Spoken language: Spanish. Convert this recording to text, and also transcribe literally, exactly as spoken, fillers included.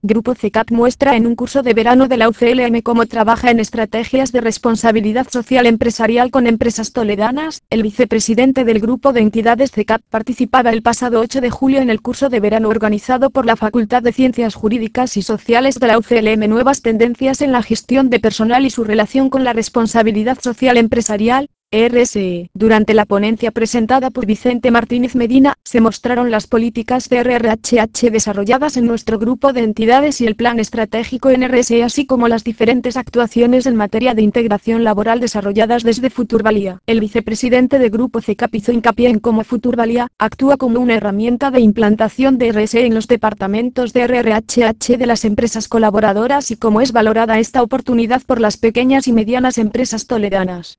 Grupo C E C A P muestra en un curso de verano de la U C L M cómo trabaja en estrategias de responsabilidad social empresarial con empresas toledanas. El vicepresidente del grupo de entidades C E C A P participaba el pasado ocho de julio en el curso de verano organizado por la Facultad de Ciencias Jurídicas y Sociales de la U C L M Nuevas tendencias en la gestión de personal y su relación con la responsabilidad social empresarial. R S E. Durante la ponencia presentada por Vicente Martínez Medina, se mostraron las políticas de R R H H desarrolladas en nuestro grupo de entidades y el plan estratégico en R S E, así como las diferentes actuaciones en materia de integración laboral desarrolladas desde Futurvalía. El vicepresidente de Grupo C E C A P hizo hincapié en cómo Futurvalía actúa como una herramienta de implantación de R S E en los departamentos de R R H H de las empresas colaboradoras y cómo es valorada esta oportunidad por las pequeñas y medianas empresas toledanas.